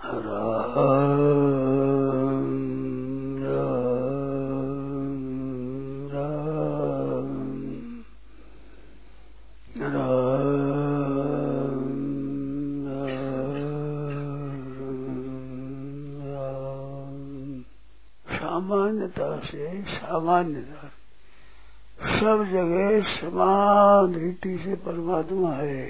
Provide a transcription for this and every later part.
सामान्यता से सामान्यता सब जगह समान रीति से परमात्मा है।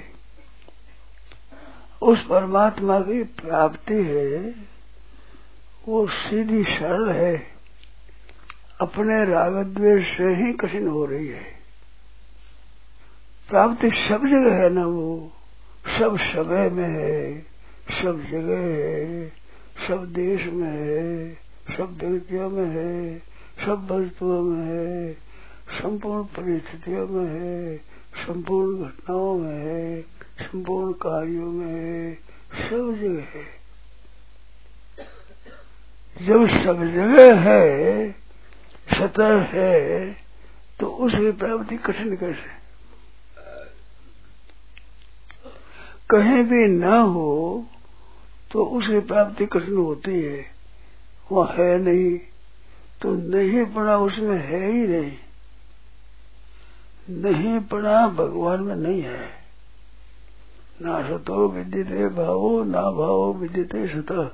उस परमात्मा की प्राप्ति है वो सीधी सरल है, अपने राग द्वेष से ही कठिन हो रही है। प्राप्ति सब जगह है ना, वो सब समय में है, सब जगह है, सब देश में है, सब व्यक्तियों में है, सब वस्तुओं में है, संपूर्ण परिस्थितियों में है, संपूर्ण घटनाओं में है, संपूर्ण कार्यों में है, सब जगह है। जब सब जगह है, सतह है, तो उसकी प्राप्ति कठिन कैसे? कहीं भी न हो तो उसकी प्राप्ति कठिन होती है। वह है नहीं तो नहीं पड़ा, उसमें है ही नहीं। नहीं पड़ा भगवान में नहीं है। ना सतो विद्यते भावो, ना भावो विद्यते सतः।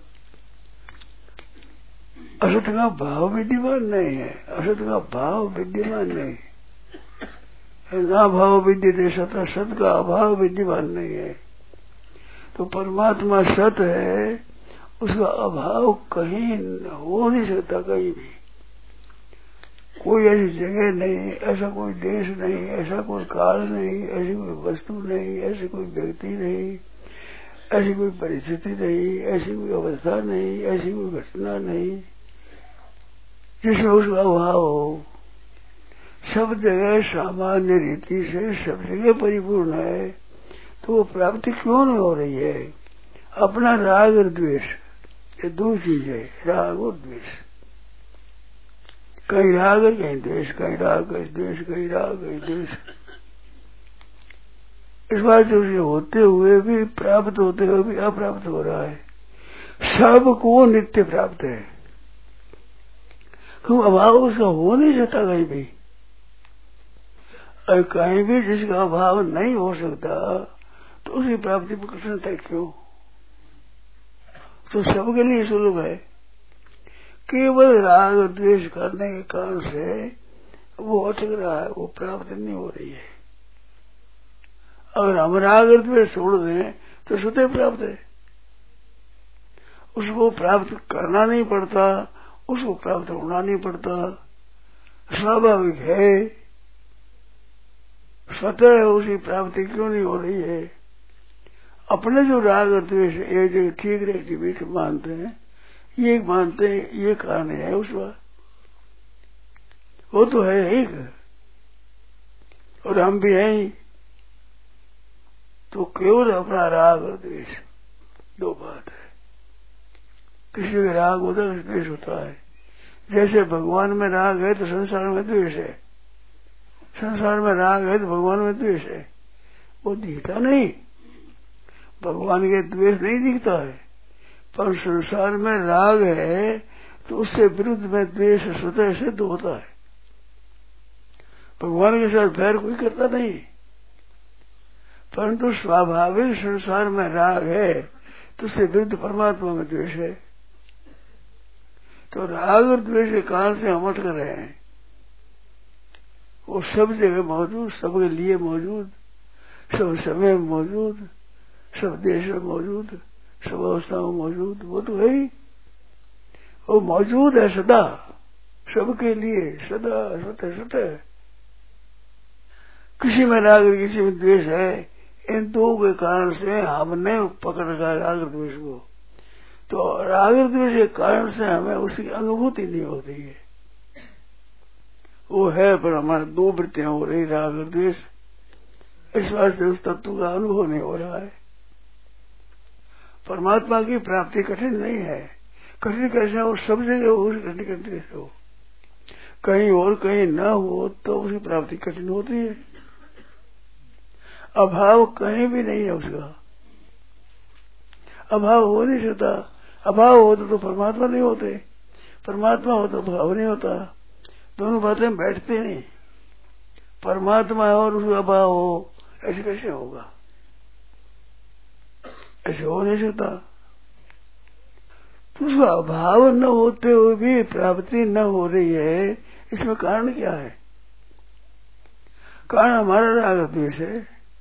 असत का भाव विद्यमान नहीं है, असत का भाव विद्यमान नहीं है। ना भाव विद्यते सतः, सत का अभाव विद्यमान नहीं है। तो परमात्मा सत है, उसका अभाव कहीं हो नहीं सकता। कहीं भी कोई ऐसी जगह नहीं, ऐसा कोई देश नहीं, ऐसा कोई काल नहीं, ऐसी कोई वस्तु नहीं, ऐसी कोई व्यक्ति नहीं, ऐसी कोई परिस्थिति नहीं, ऐसी कोई अवस्था नहीं, ऐसी कोई घटना नहीं जिसमें उसका अभाव हो। सब जगह सामान्य रीति से सब जगह परिपूर्ण है, तो वो प्राप्ति क्यों नहीं हो रही है? अपना राग और द्वेष, ये दो चीज है, राग और द्वेष। कहीं राग और कहीं द्वेष, कहीं राग कहीं द्वेष, कहीं राग कहीं द्वेष। इस बात से उसे होते हुए भी, प्राप्त होते हुए भी अप्राप्त हो रहा है। सबको नित्य प्राप्त है, क्यों? अभाव उसका हो नहीं सकता कहीं भी। और कहीं भी जिसका अभाव नहीं हो सकता तो उसकी प्राप्ति में कठिनता क्यों? तो सबके लिए सुलभ है। केवल राग और द्वेष करने के कारण से वो अटक रहा है, वो प्राप्त नहीं हो रही है। अगर हम राग और द्वेष छोड़ दें तो स्वतः प्राप्त है। उसको प्राप्त करना नहीं पड़ता, उसको प्राप्त होना नहीं पड़ता, स्वाभाविक है। स्वतः उसकी प्राप्ति क्यों नहीं हो रही है? अपने जो राग और द्वेष एक जगह ठीक रहती बीच मानते हैं, ये मानते हैं ये कारण है उसका, वो तो है एक और हम भी हैं ही। तो केवल अपना राग और द्वेष दो बात है। किसी में राग होता है, द्वेष होता है। जैसे भगवान में राग है तो संसार में द्वेष है, संसार में राग है तो भगवान में द्वेष है। वो दिखता नहीं, भगवान के द्वेष नहीं दिखता है, पर संसार में राग है तो उससे विरुद्ध में द्वेष स्वतः सिद्ध होता है। भगवान के साथ बैर कोई करता नहीं, परंतु स्वाभाविक संसार में राग है तो उससे विरुद्ध परमात्मा में द्वेष है। तो राग और द्वेष के कारण से हम अटक रहे हैं। वो सब जगह मौजूद, सबके लिए मौजूद, सब समय में मौजूद, सब देश में मौजूद, सब अवस्थाओं में मौजूद, वो तो है ही। वो मौजूद है सदा, सबके लिए सदा स्वतः स्वतः। किसी में राग और किसी में द्वेष है, इन दो के कारण से हमने पकड़ रखा राग और द्वेष को। तो राग और द्वेष के कारण से हमें उसकी अनुभूति नहीं होती है। वो है पर हमारे दो वृत्तियां हो रही, राग और द्वेष। इस बात से उस तत्व का अनुभव नहीं हो रहा है। परमात्मा की प्राप्ति कठिन नहीं है। कठिन कैसे हो? सब जगह हो, कठिन कैसे हो? कहीं और कहीं न हो तो उसकी प्राप्ति कठिन होती है। अभाव कहीं भी नहीं है, उसका अभाव हो नहीं सकता। अभाव होता तो परमात्मा नहीं होते, परमात्मा होता तो भाव नहीं होता। दोनों बातें बैठते नहीं। परमात्मा है और उसका अभाव हो, ऐसे कैसे होगा? ऐसे हो नहीं सकता। तो उसका अभाव न होते हुए भी प्राप्ति न हो रही है, इसमें कारण क्या है? कारण हमारा राग द्वेष है।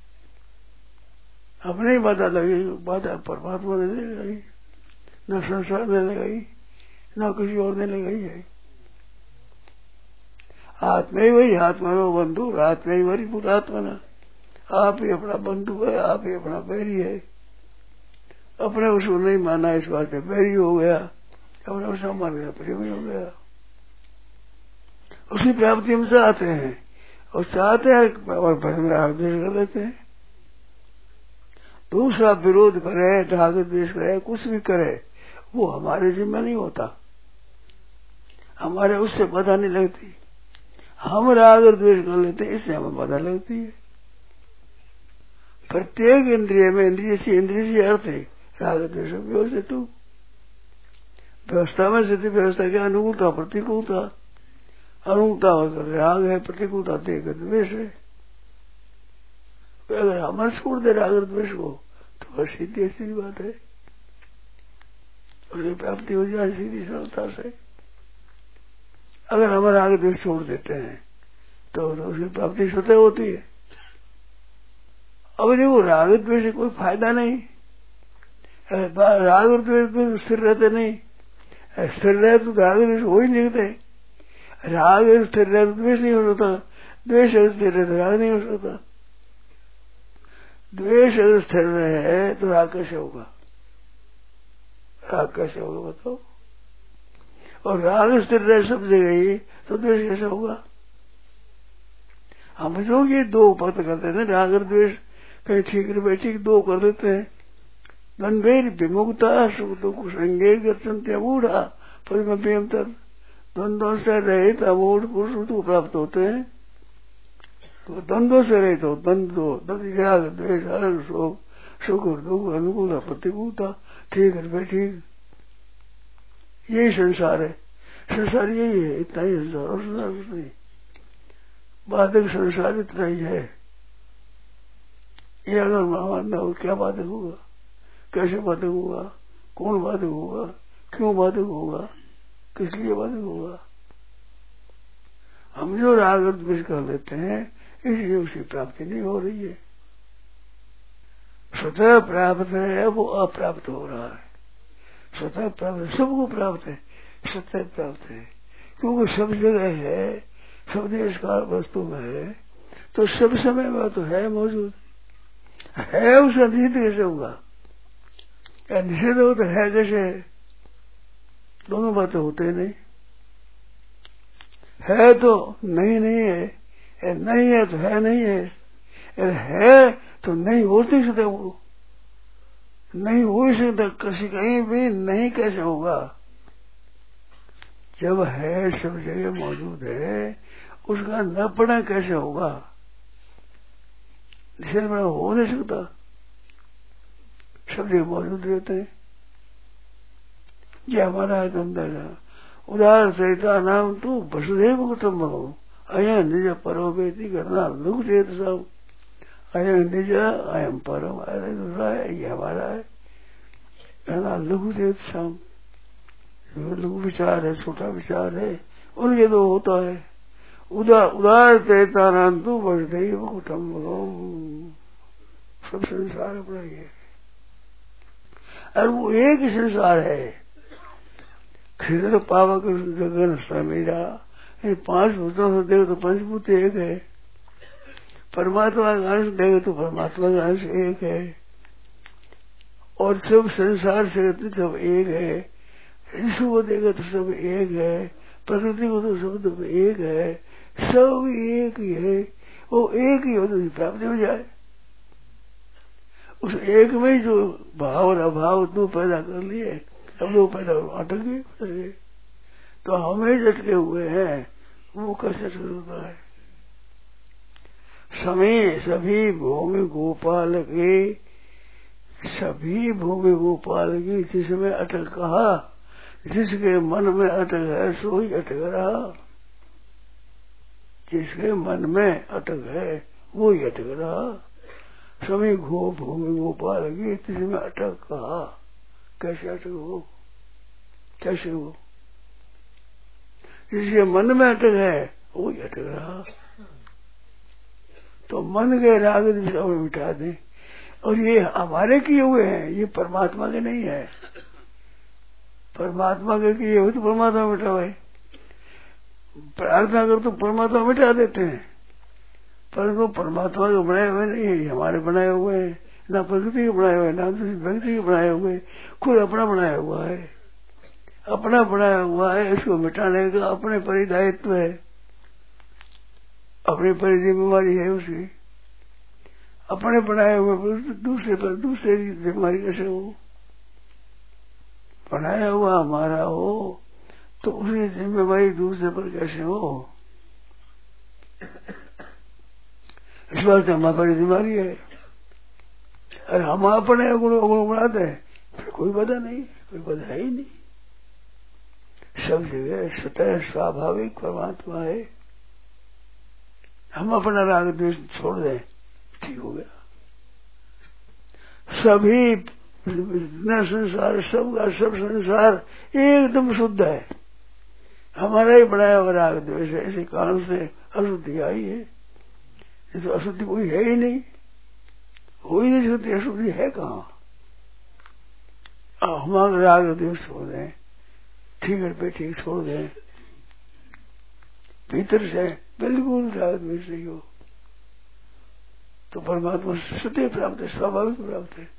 अपने ही बाधा लगी, बाधा परमात्मा ने नहीं लगाई, न संसार ने लगाई, न किसी और ने लगाई है। आत्मा ही वही, आत्मा रो बंधु, आत्मा ही वही पुरात्मा ना। आप ही अपना बंधु है, आप ही अपना बैरी है। अपने उसको नहीं माना, इस बात पे बैरी हो गया, अपने उसको मान गया, प्रेमी हो गया। उसकी प्राप्ति हम चाहते हैं, और चाहते हैं और भजन राग द्वेष कर लेते हैं। दूसरा विरोध करे, राग द्वेष करे, कुछ भी करे, वो हमारे जिम्मे नहीं होता, हमारे उससे बाधा नहीं लगती। हम राग और द्वेष कर लेते हैं, इससे हमें बाधा लगती है। प्रत्येक इंद्रिय में इंद्रिय से अर्थ है राग द्वेष व्यवस्थित। व्यवस्था में स्थिति, व्यवस्था की अनुकूलता प्रतिकूलता, अनुकूलता होकर राग है, प्रतिकूलता देकर द्वेष है। अगर हम छोड़ दे राग और द्वेष को तो बस सीधी बात है, उसकी प्राप्ति हो जाए सीधी सरलता से। अगर हम राग द्वेष छोड़ देते हैं तो उसकी प्राप्ति स्वतः होती है। अब देखो राग द्वेष से कोई फायदा नहीं, राग और द्वेष में स्थिर रहते नहीं, स्थिर रहे तो राग द्वेष हो ही नहीं सकते। राग स्थिर रहे तो द्वेष नहीं हो सकता, द्वेष स्थिर रहे तो राग नहीं हो सकता। द्वेष अगर स्थिर रहे तो राग कैसे होगा? राग कैसे होगा बताओ? और राग स्थिर रहे सब जगह ही तो द्वेष कैसे होगा? हम जो ये दो पद करते हैं, राग और द्वेष कहीं ठीक रहे ठीक दो कर देते हैं। द्वंद्वेर विमुक्ता सुख दुख संगे गच्छन्ति अमूढ़ा परिमभ्यंतर, द्वंद्वों से रहित अमूढ़ पुरुष को प्राप्त होते हैं। तो द्वंद्वों से रहित हो, राग द्वेष हर्ष शोक, सुख और दुख, अनुकूलता प्रतिकूलता, ठीक है ठीक, यही संसार है। संसार यही है, इतना ही संसार और संसार कुछ नहीं। बाधक संसार इतना ही है। ये अगर मानना हो क्या बाधक होगा, कैसे बाधक होगा, कौन बाधक होगा, क्यों बाधक होगा, किस लिए बाधक होगा? हम जो राग और द्वेष कर लेते हैं इसलिए उसकी प्राप्ति नहीं हो रही है। स्वतः प्राप्त है वो अप्राप्त हो रहा है। स्वतः प्राप्त सबको प्राप्त है, स्वतः प्राप्त है, क्योंकि सब जगह है, सब देश का वस्तु में है, तो सब समय में तो है मौजूद है। उसका निषेध कैसे होगा? या निषेध हो तो है कैसे? दोनों बातें होते नहीं। है तो नहीं है, नहीं है तो है नहीं है तो नहीं हो नहीं सकता, वो नहीं हो ही सकता किसी कहीं भी नहीं कैसे होगा? जब है सब जगह मौजूद है, उसका न पड़ा कैसे होगा? निषेध बड़ा हो नहीं सकता, सब जगह मौजूद रहते हैं। ये हमारा अंदर उदार सहिता नाम तू वसुदेव कुटुम्बकम अयम निज परो बेटी करना दुख चेत सब, अयम निज अयम परम, अरे दूसरा है, ये हमारा है, कहना लघु चेत सब, लघु विचार है, छोटा विचार है, उनके तो होता है। उदार चेता नाम तू वसुदेव कुटुम्बकम, सब संसार अपना ये, और वो एक ही संसार है। क्षीर पावक गगन समीरा, इन 5 भूतों से देखो तो पंचभूत एक है। परमात्मा का अंश देखो तो परमात्मा का अंश एक है, और सब संसार से सब एक है। ऋषि को देखो तो सब एक है, प्रकृति को तो सब एक है, सब एक ही है। वो एक ही हो तो प्राप्ति हो जाए। उस एक में जो भाव और अभाव दो पैदा कर लिए, अब दो पैदा अटक गए, तो हमें झटके हुए हैं, वो कैसे शुरू होता है? समय सभी भूमि गोपाल के सभी भूमि गोपाल की जिसमें अटक कहा, जिसके मन में अटक है सो ही अटक रहा। जिसके मन में अटक है वो ही अटक रहा। सभी भूमि गोपाल की जिसमें अटक कहा। कैसे अटक हो, कैसे हो? जिसके मन में अटक है वो ही अटक रहा। तो मन के राग द्वेष मिटा दें। और ये हमारे किए हुए हैं, ये परमात्मा के नहीं है। परमात्मा के किए हुए तो परमात्मा मिटावे। प्रार्थना कर तो परमात्मा मिटा देते हैं, परंतु परमात्मा के बनाए हुए नहीं है, हमारे बनाए हुए हैं। ना प्रकृति के बनाए हुए, ना दूसरी व्यक्ति के बनाए हुए, खुद अपना बनाया हुआ है। अपना बनाया हुआ है, इसको मिटाने का अपने पर ही दायित्व है, अपने पर जिम्मेवारी है उसकी। अपने बनाए हुए दूसरे पर दूसरे की जिम्मेवारी कैसे हो? बनाया हुआ हमारा हो तो उसकी जिम्मेवारी दूसरे पर कैसे हो? इस बात से हमारे पर जिम्मेवारी है। और हम अपने अवगुण बनाते हैं, फिर कोई बाधा नहीं, कोई बाधा है ही नहीं। सब जगह स्वतः स्वाभाविक परमात्मा है। हम अपना राग द्वेष छोड़ दें, ठीक हो गया। सभी न संसार, सबका सब संसार एकदम शुद्ध है। हमारा ही बनाया हुआ राग द्वेष है, इसी कारण से अशुद्धि आई है। ये तो अशुद्धि कोई है ही नहीं, हो ही नहीं सकती। अशुद्धि है कहाँ? हमारा राग द्वेष छोड़ दें, ठीक पे ठीक छोड़ दें, भीतर से बिल्कुल राग द्वेष नहीं हो तो परमात्मा सत्य प्राप्त है, स्वाभाविक प्राप्त है।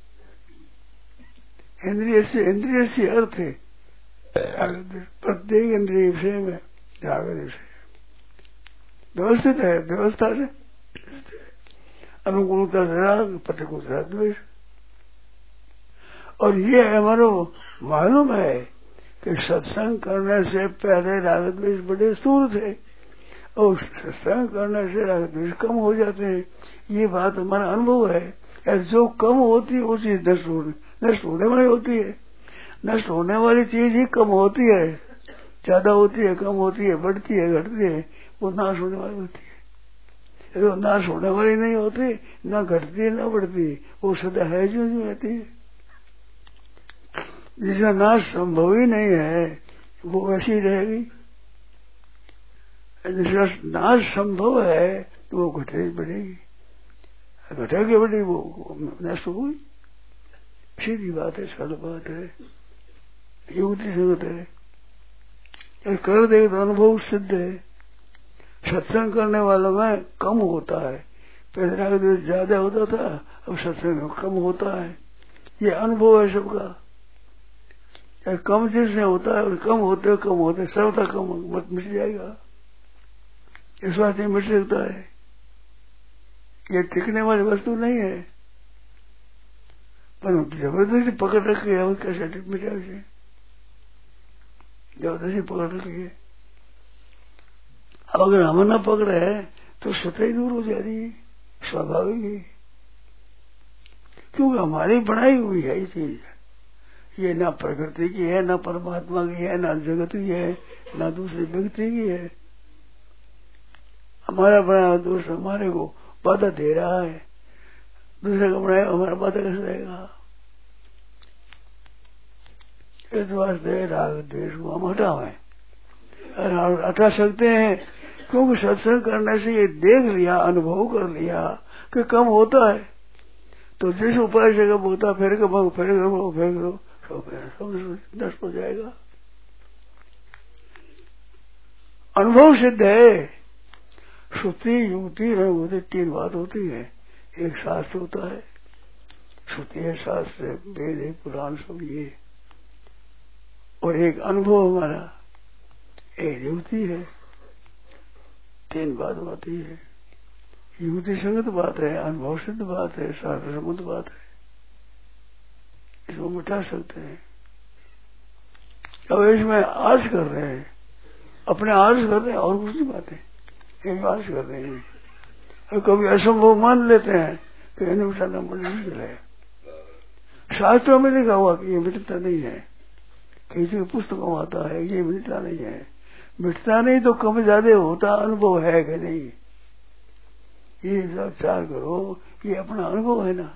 इंद्रिय से अर्थ है प्रत्येक इंद्रिय विषय में राग द्वेष व्यवस्थित है, व्यवस्था से अनुकूलता से राग, प्रतिकूलता द्वेष। और ये हमारा मालूम है कि सत्संग करने से पहले राग द्वेष बड़े स्थूल थे और सत्संग करने से राग द्वेष कम हो जाते हैं। ये बात हमारा अनुभव है। जो कम होती है वो चीज नष्ट होने वाली होती है। नष्ट होने वाली चीज ही कम होती है, ज्यादा होती है, कम होती है, बढ़ती है, घटती है, वो नाश होने वाली होती है। तो नाश होने वाली नहीं होती, ना घटती है ना बढ़ती, वो सदा है जो रहती है। जिसका नाश संभव ही नहीं है वो ऐसी रहेगी। जिसका नाश संभव है तो वो घटे बढ़ेगी, घटेगी बढ़ेगी, वो नष्ट हुई। सीधी बात है, सरल बात है, युक्ति संगत है। कर दे तो अनुभव सिद्ध है। सत्संग करने वालों में कम होता है, पहले राग द्वेष ज्यादा होता था, अब सत्संग में कम होता है। ये अनुभव है सबका। कम चीज से होता है और कम होते सर्वथा कम मत मिट जाएगा। इस बात नहीं मिट सकता है, ये टिकने वाली वस्तु नहीं है। पर जबरदस्ती पकड़ रखी है, वो कैसे मिटा उसे? जबरदस्ती पकड़ रखी है। अगर हम न पकड़े तो स्वतः ही दूर हो जा रही है, स्वाभाविक है। क्योंकि हमारी बनाई हुई है ये चीज। ये ना प्रकृति की है, ना परमात्मा की है, ना जगत की है, ना दूसरी व्यक्ति की है। हमारा बनाया दोष हमारे को बाधा दे रहा है, दूसरे का बनाया हमारा बाधा कैसे रहेगा? इस वास्ते राग द्वेष को हम हटावें, और हटा सकते हैं क्योंकि सत्संग करने से ये देख लिया, अनुभव कर लिया कि कम होता है। तो जिस उपाय से कम होता फिर करो सब नष्ट हो जाएगा। अनुभव सिद्ध है। श्रुति युक्ति अनुभूति तीन बात होती है। एक शास्त्र होता है, श्रुति है, शास्त्र है, वेद है, पुराण सब ये, और एक अनुभव हमारा, एक युक्ति है। तीन बात होती है। युक्ति संगत बात है, अनुभव सिद्ध बात है, शास्त्र संगत बात है। इसको मिटा सकते हैं। अब इसमें आश कर रहे हैं, अपने आश कर रहे हैं, और कुछ नहीं बातें, एक आश कर रहे हैं। और कभी असंभव मान लेते हैं कि इन्हें मिटाना मुश्किल है। शास्त्रों में लिखा हुआ कि ये मिटता नहीं है, किसी पुस्तकों में आता है ये मिटता नहीं है। मिटता नहीं तो कम ज्यादा होता अनुभव है कि नहीं, ये सब विचार करो, ये अपना अनुभव है ना।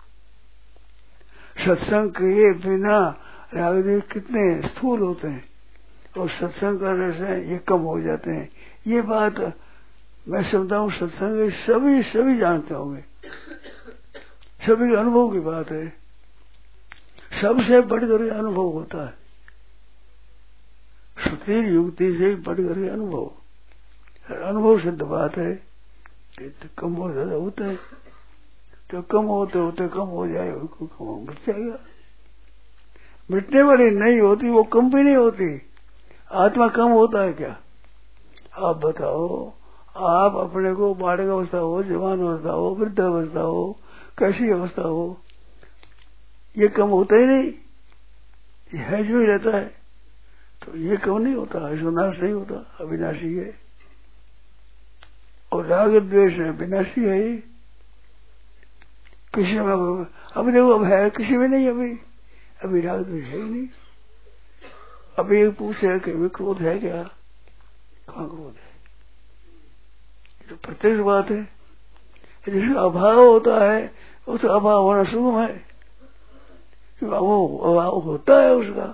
सत्संग के बिना रागदेव कितने स्थूल होते हैं और सत्संग करने से ये कम हो जाते हैं। ये बात मैं समझता हूँ सत्संग सभी जानते होंगे, सभी के अनुभव की बात है। सबसे बढ़कर अनुभव होता है, श्रुति युक्ति से बढ़कर अनुभव। अनुभव सिद्ध बात है। तो कम हो ज्यादा होता है, तो कम होते होते कम हो जाए, कम मिट जाएगा। मिटने वाली नहीं होती, वो कम भी नहीं होती। आत्मा कम होता है क्या? आप बताओ, आप अपने को बालक अवस्था हो, जवान अवस्था हो, वृद्ध अवस्था हो, कैसी अवस्था हो, ये कम होता ही नहीं, ये है जो ही रहता है। तो ये कम नहीं होता, इसका नाश नहीं होता, अविनाशी है। और राग द्वेष है विनाशी है। ये किसी में अब देखो, अब है किसी में नहीं, अभी राग द्वेष है ही नहीं। अभी एक पूछे कि क्रोध है क्या? कहाँ क्रोध है? तो प्रत्यक्ष बात है। जिसका अभाव होता है उसका अभाव होना शुरू है, वो अभाव होता है उसका।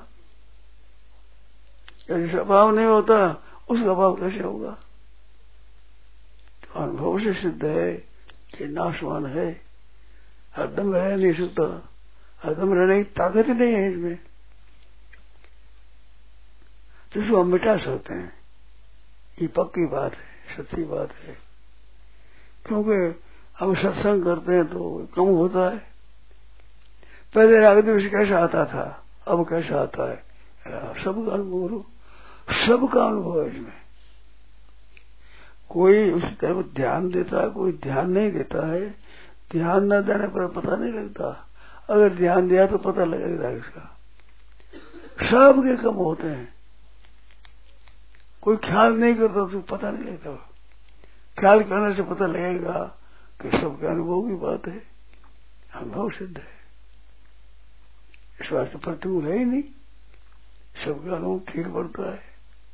जिसका अभाव नहीं होता उसका अभाव कैसे होगा? तो अनुभव से सिद्ध है कि नाशवान है, हरदम रह नहीं सकता, हरदम रहने की ताकत ही नहीं है इसमें, जिसको हम मिटा सकते हैं। ये पक्की बात है, सच्ची बात है। क्योंकि हम सत्संग करते हैं तो कम होता है। पहले राग द्वेष कैसा आता था, अब कैसा आता है? सबका अनुभव, सबका अनुभव है इसमें। कोई उस तरफ ध्यान देता है, कोई ध्यान नहीं देता है। ध्यान न देने पर पता नहीं लगता, अगर ध्यान दिया तो पता लगेगा इसका। सबके कम होते हैं, कोई ख्याल नहीं करता तो पता नहीं लगता। ख्याल करने से पता लगेगा कि सबके अनुभव की बात है, अनुभव सिद्ध है। इस वास्ते प्रतिकूल है ही नहीं, सबका अनुभव ठीक पड़ता है।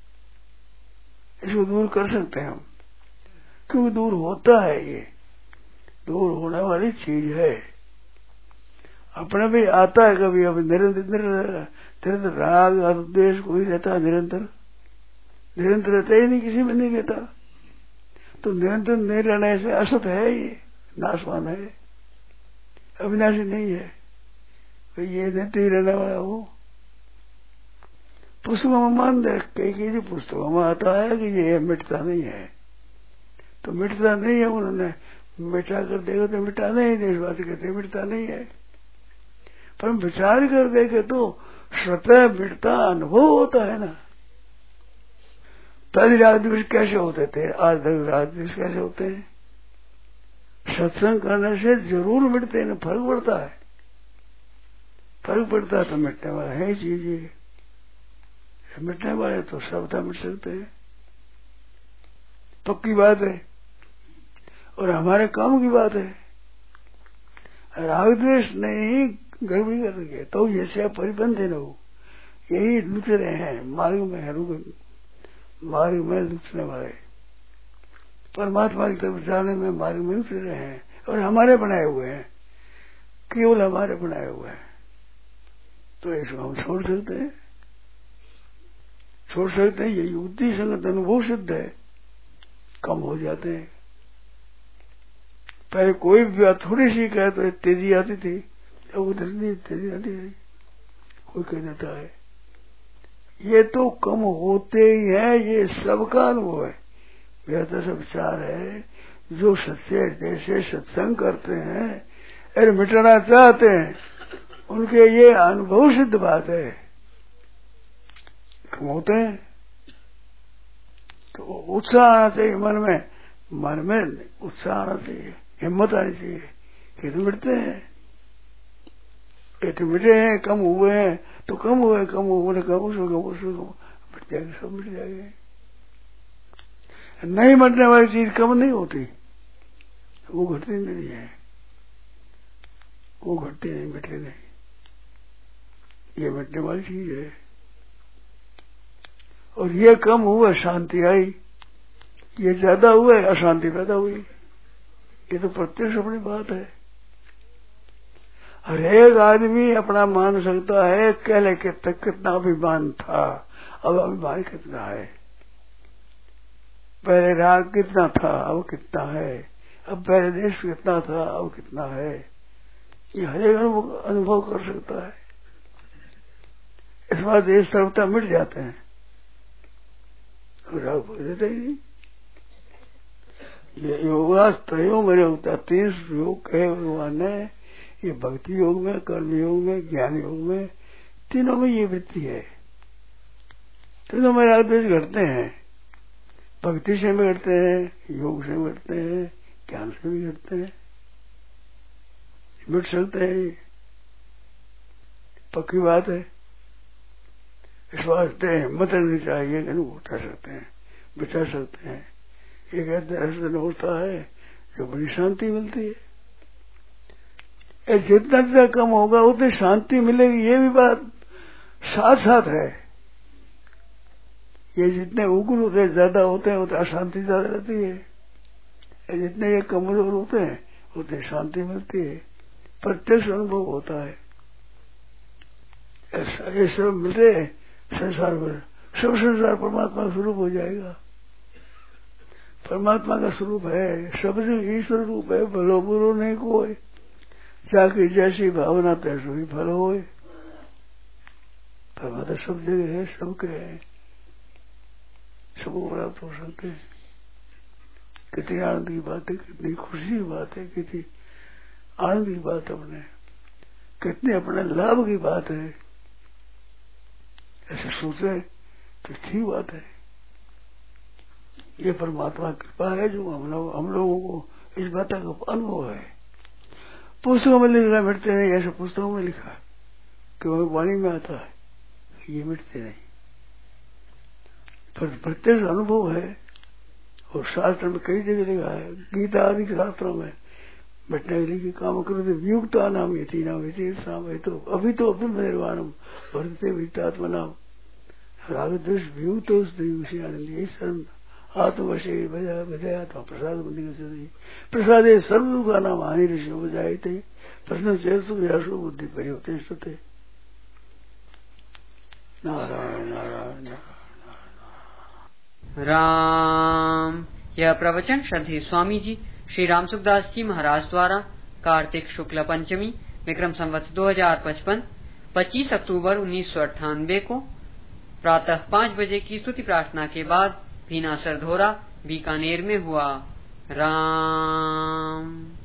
इसको दूर कर सकते हैं हम, क्योंकि दूर होता है, ये दूर होने वाली चीज है। अपने भी आता है कभी, अभी निरंतर राग और द्वेष कोई रहता है, निरंतर रहता ही नहीं, किसी में नहीं रहता। तो निरंतर नहीं रहने से असत है, ये नाशवान है, अविनाशी नहीं है। तो ये नहीं रहने वाला वो पुस्तकों में मान दे, कई पुस्तकों में आता है कि ये मिटता नहीं है, तो मिटता नहीं है। उन्होंने मिटा कर देखो तो मिटा नहीं, इस बात कहते मिटता नहीं है। पर हम विचार कर देखे तो स्वतः मिटता अनुभव होता है ना। पहले राग द्वेष कैसे होते थे, आज तक राग द्वेष कैसे होते हैं? सत्संग करने से जरूर मिटते हैं, फर्क पड़ता है। फर्क पड़ता है तो मिटने वाला है चीज, ये मिटने वाले तो सबदा मिट सकते हैं, पक्की बात है। और हमारे काम की बात है। राग द्वेष नहीं गड़बड़ी कर रही है तो ये से परिबंध है, यही लुट रहे हैं मार्ग में, मार्ग में लुटने वाले परमात्मा की तरफ जाने में मार्ग में लुट रहे हैं, और हमारे बनाए हुए हैं, केवल हमारे बनाए हुए हैं। तो इसको हम छोड़ सकते हैं, ये युक्ति संगत अनुभव सिद्ध है, कम हो जाते हैं। पहले कोई भी बात थोड़ी सी कहे तो तेजी आती थी, अब उधर नहीं तेजी आती है, कोई कह देता है। ये तो कम होते ही है, ये सबका अनुभव है। मेरा तो सब विचार है, जो सच्चे जैसे सत्संग करते हैं और मिटाना चाहते हैं, उनके ये अनुभव सिद्ध बात है, कम होते हैं। तो उत्साह आना चाहिए मन में उत्साह आना चाहिए, हिम्मत आनी चाहिए कि तो मिटते हैं, ये तो मिटे हैं, कम हुए हैं तो कम हुए, मिट जाएंगे, सब मिट जाएंगे। नहीं मरने वाली चीज कम नहीं होती, वो घटती नहीं है, वो घटती नहीं, मिटती नहीं। ये मिटने वाली चीज है। और ये कम हुआ शांति आई, ये ज्यादा हुआ अशांति पैदा हुई। ये तो प्रत्यक्ष अपनी बात है। हर एक आदमी अपना मान सकता है, कह ले के तक कितना अभिमान था, अब अभिमान कितना है। पहले राग कितना था, अब कितना है। अब पहले देश कितना था, अब कितना है। ये हर एक अनुभव कर सकता है। इस बात ये सर्वता मिट जाते हैं, राग देते ही नहीं। ये योगास्त्रयों मेरे होता 30 योग कहे भगवान ने। ये भक्ति योग में, कर्म योग में, ज्ञान योग में, तीनों में ये वृत्ति है। तीनों में राग द्वेष घटते हैं। भक्ति से भी घटते हैं, योग से भी घटते हैं, ज्ञान से भी घटते हैं। मिट सकते हैं, पक्की बात है। इस वास्ते हिम्मत रखनी चाहिए कि उठा सकते हैं, बचा सकते हैं। ये कहते ऐसा होता है जो बड़ी शांति मिलती है। जितना जितना कम होगा उतनी शांति मिलेगी, ये भी बात साथ साथ है। ये जितने उग्र होते हैं, ज्यादा होते हैं, उतनी अशांति ज्यादा रहती है। जितने ये कमजोर होते हैं उतनी शांति मिलती है। प्रत्यक्ष अनुभव होता है। ऐसा ये सब मिले संसार में, सब संसार परमात्मा का स्वरूप हो जाएगा। परमात्मा का स्वरूप है, सब ईश्वर रूप है। भलो बुरो नहीं कोई, जाकी जैसी भावना तैसो ही फल होए। परमात्मा सब जगह है, सबके है, सबको प्राप्त हो सकते हैं। कितनी आनंद की बात है, कितनी खुशी की बात है, कितनी आनंद की बात अपने, कितने अपने लाभ की बात है। ऐसे सोचे तो ठीक बात है। ये परमात्मा की कृपा है जो हम लोगों को इस बात का अनुभव है। पुस्तकों में लिखा मिटते नहीं, ऐसे पुस्तकों में लिखा कि वो वाणी में आता है, ये मिटते नहीं। पर प्रत्यक्ष अनुभव है। और शास्त्र में कई जगह लिखा है, गीता आदि के शास्त्रों में मिटने के लिए काम करो तो वियुक्ता नाम ये तीन तो अभी तो अपने निर्वाणम वर्तते वित्तात्मा नाम राग द्वेष वियुक्त आनंद सर्व आत्मवशे विधयात्मा प्रसाद बुद्धि प्रसादे सर्व का नाम हानि ऋषि हो जाए थे प्रश्न चेतु व्यासो बुद्धि परिवर्तन होते। नारायण नारायण राम। यह प्रवचन श्रद्धेय स्वामी जी श्री राम सुखदास जी महाराज द्वारा कार्तिक शुक्ल पंचमी विक्रम संवत 2055 25 अक्टूबर 1998 को प्रातः 5 बजे की स्तुति प्रार्थना के बाद भीना सरधोरा बीकानेर में हुआ। राम।